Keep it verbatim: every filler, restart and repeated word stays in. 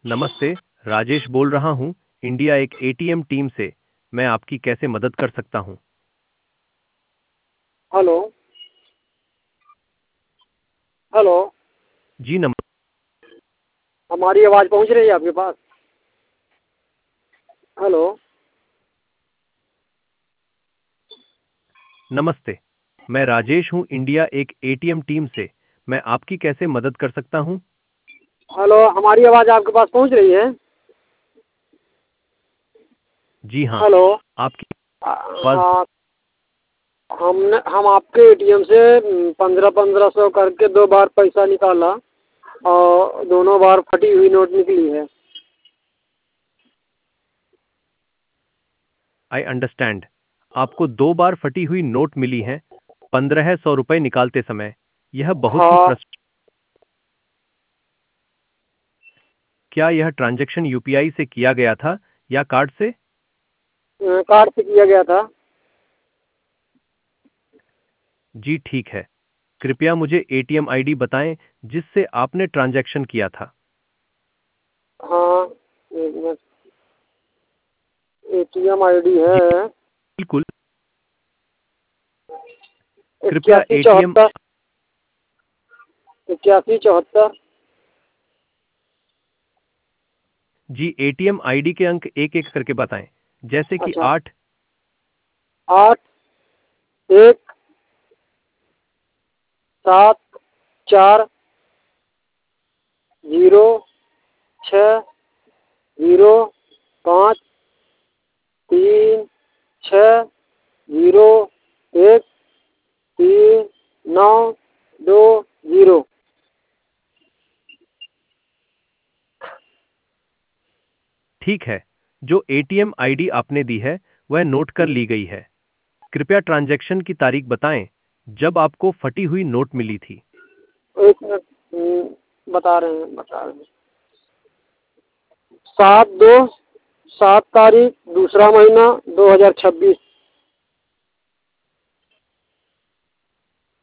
नमस्ते। राजेश बोल रहा हूँ, इंडिया एक एटीएम टीम से। मैं आपकी कैसे मदद कर सकता हूँ? हेलो। हेलो। जी नम हमारी आवाज़ पहुंच रही है आपके पास? हेलो। नमस्ते। मैं राजेश हूँ, इंडिया एक एटीएम टीम से। मैं आपकी कैसे मदद कर सकता हूँ? हेलो, हमारी आवाज़ आपके पास पहुंच रही है? जी हाँ, हेलो। आपकी आ, आवाज़। हाँ। हमने हम आपके एटीएम से पंद्रह पंद्रह सौ करके दो बार पैसा निकाला और दोनों बार फटी हुई नोट निकली है। I understand. आपको दो बार फटी हुई नोट मिली है पंद्रह सौ रुपये निकालते समय। यह बहुत ही हाँ। फ्रस्ट क्या यह ट्रांजैक्शन यूपीआई से किया गया था या कार्ड से? अ, कार्ड से किया गया था। जी ठीक है। कृपया मुझे एटीएम आईडी बताएं जिससे आपने ट्रांजैक्शन किया था। हाँ, एक मिनट। एटीएम आईडी जी है बिल्कुल। कृपया इक्यासी एटीएम चौहत्तर इक्यासी चौहत्तर। जी एटीएम आईडी के अंक एक एक करके बताएं, जैसे कि अच्छा। आठ। आठ एक सात चार जीरो छः जीरो पाँच तीन छः जीरो एक तीन नौ दो जीरो। ठीक है। जो एटीएम आईडी आपने दी है वह नोट कर ली गई है। कृपया ट्रांजैक्शन की तारीख बताएं जब आपको फटी हुई नोट मिली थी। एक मिनट। हम्म, बता रहे हैं बता रहे हैं सात दो सात तारीख दूसरा महीना दो हजार छब्बीस।